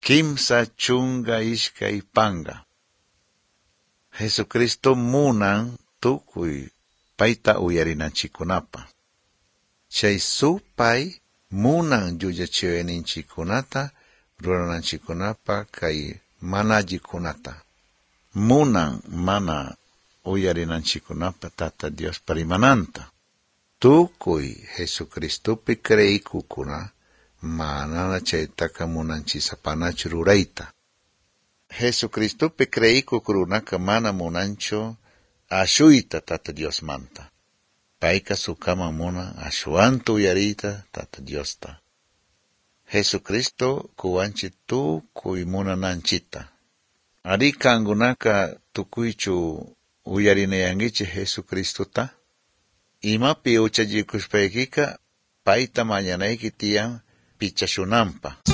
kimsa chunga ishkay panga. Jesucristo munan tukuy payta uyarinanchikunapa. Chay supay munan llullachiwayninchikunata rurananchikunapa kay mana allikunata. Munan mana uyarinanchikunapa Tata Dios parimananta. Tukuy Jesucristopi creikukuna manana chaytaka munanchisapanachu rurayta. Jesucristopi creikukurunaka mana munanchu ashuyta Tata Dios manta. Payka sukaman munan ashwanta uyariyta Tata Diosta. Jesucristo kuwanchi tukuy munananchita. Ari kangunaka tukuychu uyarinayankichi Jesucristota. Imapi uchallikushpaykika payta mañanayki tiyan pichashunanpa.